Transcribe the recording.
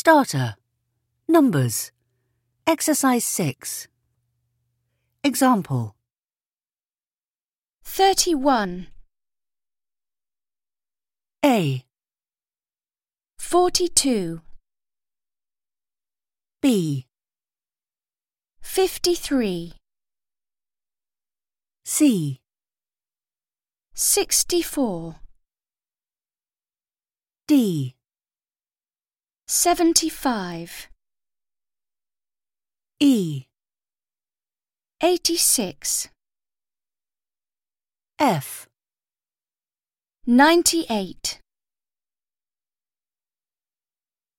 Starter. Numbers. Exercise 6. Example. 31, A, 42, B, 53, C, 64, D, 75, E, 86, F, 98.